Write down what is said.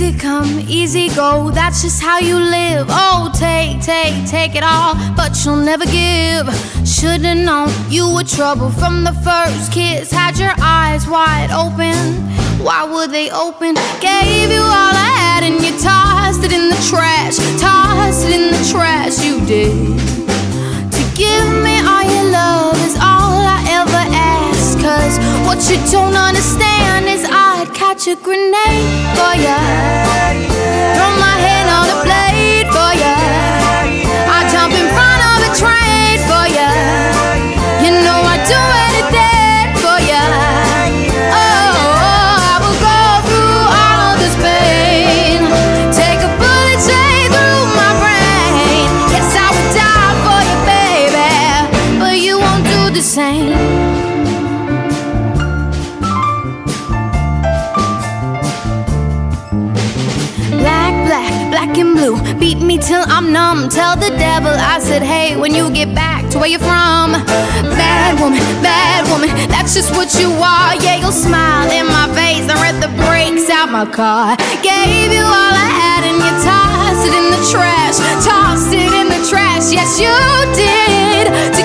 Easy come, easy go, that's just how you live. Oh, take it all, but you'll never give. Should've known you were trouble from the first kiss. Had your eyes wide open, why were they open? Gave you all I had and you tossed it in the trash. Tossed it in the trash, you did. To give me all your love is all I ever ask. Cause what you don't understand is I'd catch a grenade for ya, throw my hand on a blade for ya, I'd jump in front of a train for ya. You know I'd do anything for ya. Oh, I will go through all of this pain, take a bullet straight through my brain. Yes, I would die for you, baby, but you won't do the same. Black and blue, beat me till I'm numb. Tell the devil I said hey when you get back to where you're from. Bad woman, that's just what you are. Yeah, you'll smile in my face and rip the brakes out my car. Gave you all I had and you tossed it in the trash. Tossed it in the trash, yes you did.